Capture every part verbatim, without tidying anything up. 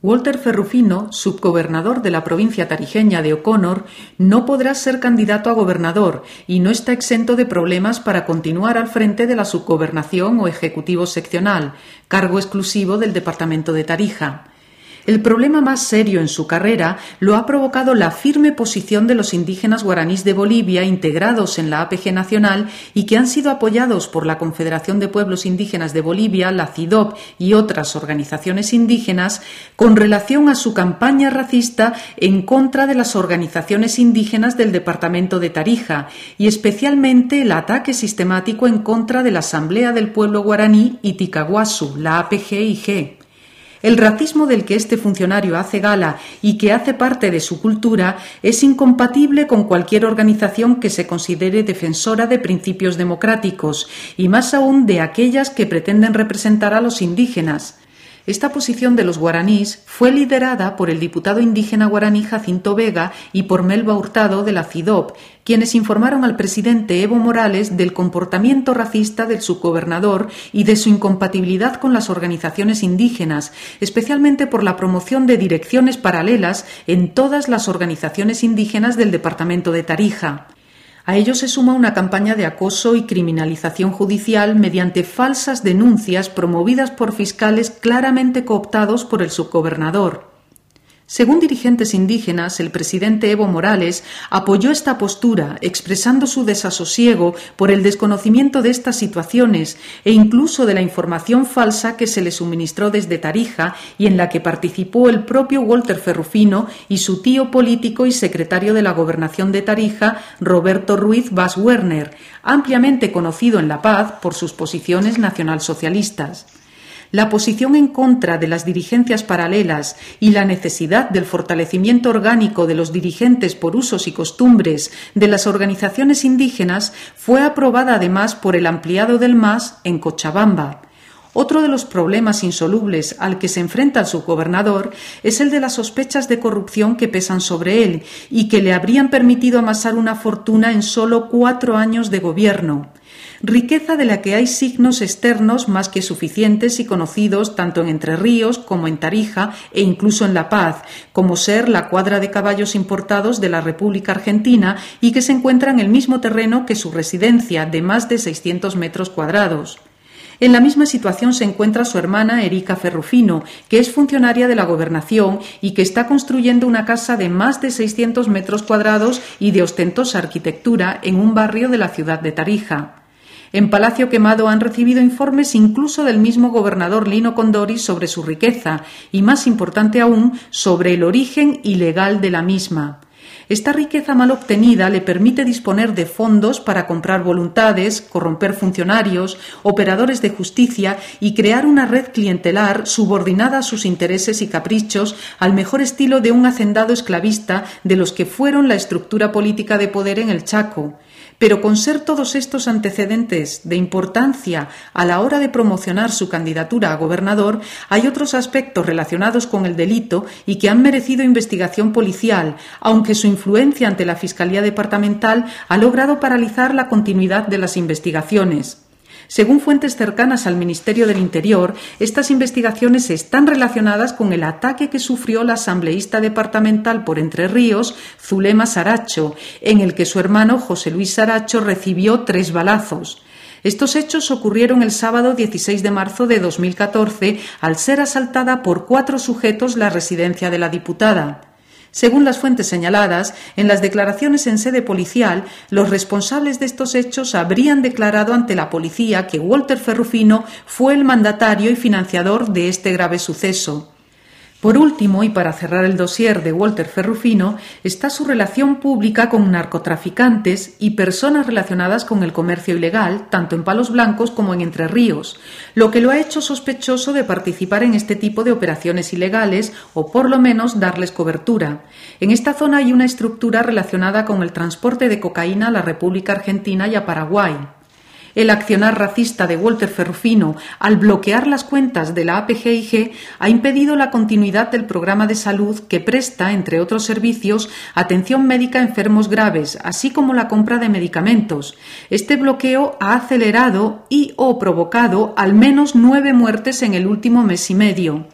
Walter Ferrufino, subgobernador de la provincia tarijeña de O'Connor, no podrá ser candidato a gobernador y no está exento de problemas para continuar al frente de la subgobernación o ejecutivo seccional, cargo exclusivo del departamento de Tarija. El problema más serio en su carrera lo ha provocado la firme posición de los indígenas guaraníes de Bolivia integrados en la A P G nacional y que han sido apoyados por la Confederación de Pueblos Indígenas de Bolivia, la C I D O B y otras organizaciones indígenas con relación a su campaña racista en contra de las organizaciones indígenas del departamento de Tarija y especialmente el ataque sistemático en contra de la Asamblea del Pueblo Guaraní Iticaguasu, la A P G I G. El racismo del que este funcionario hace gala y que hace parte de su cultura es incompatible con cualquier organización que se considere defensora de principios democráticos y más aún de aquellas que pretenden representar a los indígenas. Esta posición de los guaraníes fue liderada por el diputado indígena guaraní Jacinto Vega y por Melba Hurtado de la C I D O B, quienes informaron al presidente Evo Morales del comportamiento racista del subgobernador y de su incompatibilidad con las organizaciones indígenas, especialmente por la promoción de direcciones paralelas en todas las organizaciones indígenas del departamento de Tarija. A ello se suma una campaña de acoso y criminalización judicial mediante falsas denuncias promovidas por fiscales claramente cooptados por el subgobernador. Según dirigentes indígenas, el presidente Evo Morales apoyó esta postura, expresando su desasosiego por el desconocimiento de estas situaciones e incluso de la información falsa que se le suministró desde Tarija y en la que participó el propio Walter Ferrufino y su tío político y secretario de la Gobernación de Tarija, Roberto Ruiz Vaz Werner, ampliamente conocido en La Paz por sus posiciones nacionalsocialistas. La posición en contra de las dirigencias paralelas y la necesidad del fortalecimiento orgánico de los dirigentes por usos y costumbres de las organizaciones indígenas fue aprobada además por el ampliado del M A S en Cochabamba. Otro de los problemas insolubles al que se enfrenta el subgobernador es el de las sospechas de corrupción que pesan sobre él y que le habrían permitido amasar una fortuna en solo cuatro años de gobierno. Riqueza de la que hay signos externos más que suficientes y conocidos tanto en Entre Ríos como en Tarija e incluso en La Paz, como ser la cuadra de caballos importados de la República Argentina y que se encuentra en el mismo terreno que su residencia de más de seiscientos metros cuadrados. En la misma situación se encuentra su hermana Erika Ferrufino, que es funcionaria de la Gobernación y que está construyendo una casa de más de seiscientos metros cuadrados y de ostentosa arquitectura en un barrio de la ciudad de Tarija. En Palacio Quemado han recibido informes incluso del mismo gobernador Lino Condori sobre su riqueza y, más importante aún, sobre el origen ilegal de la misma. Esta riqueza mal obtenida le permite disponer de fondos para comprar voluntades, corromper funcionarios, operadores de justicia y crear una red clientelar subordinada a sus intereses y caprichos al mejor estilo de un hacendado esclavista de los que fueron la estructura política de poder en el Chaco. Pero con ser todos estos antecedentes de importancia a la hora de promocionar su candidatura a gobernador, hay otros aspectos relacionados con el delito y que han merecido investigación policial, aunque su influencia ante la Fiscalía Departamental ha logrado paralizar la continuidad de las investigaciones. Según fuentes cercanas al Ministerio del Interior, estas investigaciones están relacionadas con el ataque que sufrió la asambleísta departamental por Entre Ríos, Zulema Saracho, en el que su hermano José Luis Saracho recibió tres balazos. Estos hechos ocurrieron el sábado dieciséis de marzo de dos mil catorce al ser asaltada por cuatro sujetos la residencia de la diputada. Según las fuentes señaladas, en las declaraciones en sede policial, los responsables de estos hechos habrían declarado ante la policía que Walter Ferrufino fue el mandatario y financiador de este grave suceso. Por último, y para cerrar el dossier de Walter Ferrufino, está su relación pública con narcotraficantes y personas relacionadas con el comercio ilegal, tanto en Palos Blancos como en Entre Ríos, lo que lo ha hecho sospechoso de participar en este tipo de operaciones ilegales o por lo menos darles cobertura. En esta zona hay una estructura relacionada con el transporte de cocaína a la República Argentina y a Paraguay. El accionar racista de Walter Ferrufino al bloquear las cuentas de la A P G I G ha impedido la continuidad del programa de salud que presta, entre otros servicios, atención médica a enfermos graves, así como la compra de medicamentos. Este bloqueo ha acelerado y o provocado al menos nueve muertes en el último mes y medio.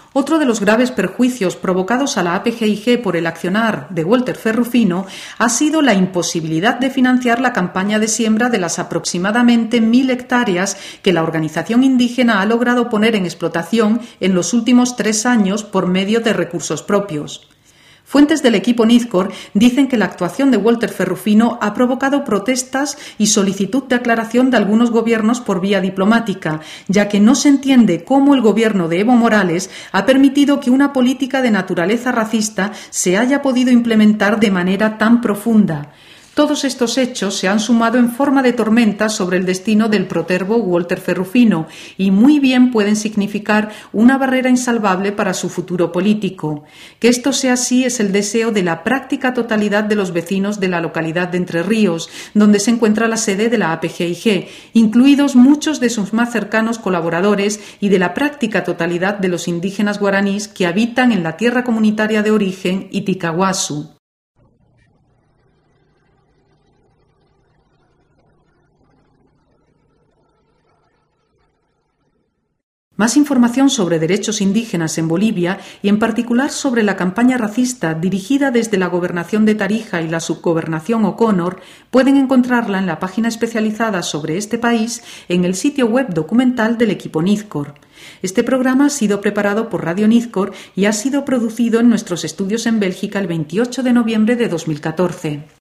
Otro de los graves perjuicios provocados a la A P G I G por el accionar de Walter Ferrufino ha sido la imposibilidad de financiar la campaña de siembra de las aproximadamente mil hectáreas que la organización indígena ha logrado poner en explotación en los últimos tres años por medio de recursos propios. Fuentes del equipo Nizcor dicen que la actuación de Walter Ferrufino ha provocado protestas y solicitud de aclaración de algunos gobiernos por vía diplomática, ya que no se entiende cómo el gobierno de Evo Morales ha permitido que una política de naturaleza racista se haya podido implementar de manera tan profunda. Todos estos hechos se han sumado en forma de tormenta sobre el destino del protervo Walter Ferrufino y muy bien pueden significar una barrera insalvable para su futuro político. Que esto sea así es el deseo de la práctica totalidad de los vecinos de la localidad de Entre Ríos, donde se encuentra la sede de la A P G I G, incluidos muchos de sus más cercanos colaboradores y de la práctica totalidad de los indígenas guaraníes que habitan en la tierra comunitaria de origen Itikahuasu. Más información sobre derechos indígenas en Bolivia y en particular sobre la campaña racista dirigida desde la Gobernación de Tarija y la Subgobernación O'Connor pueden encontrarla en la página especializada sobre este país en el sitio web documental del equipo Nizcor. Este programa ha sido preparado por Radio Nizcor y ha sido producido en nuestros estudios en Bélgica el veintiocho de noviembre de dos mil catorce.